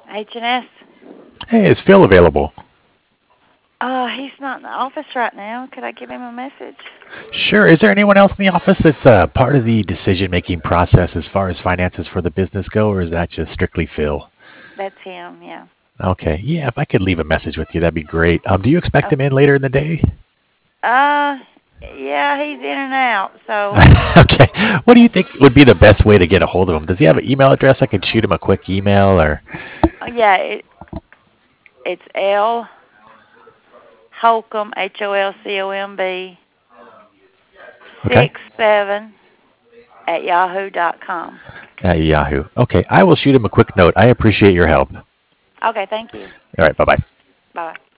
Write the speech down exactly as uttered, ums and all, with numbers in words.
H and S. Hey, is Phil available? Uh, he's not in the office right now. Could I give him a message? Sure. Is there anyone else in the office that's uh, part of the decision-making process as far as finances for the business go, or is that just strictly Phil? That's him, yeah. Okay. Yeah, if I could leave a message with you, that'd be great. Um, do you expect Oh, him in later in the day? uh, yeah, he's in and out, so, Okay. What do you think would be the best way to get a hold of him? Does he have an email address? I could shoot him a quick email or. uh, yeah, it, it's L Holcomb, H O L C O M B, Okay. six seven at yahoo dot com. At Yahoo. Okay. I will shoot him a quick note. I appreciate your help. All Okay, thank you. right. Bye bye. Bye.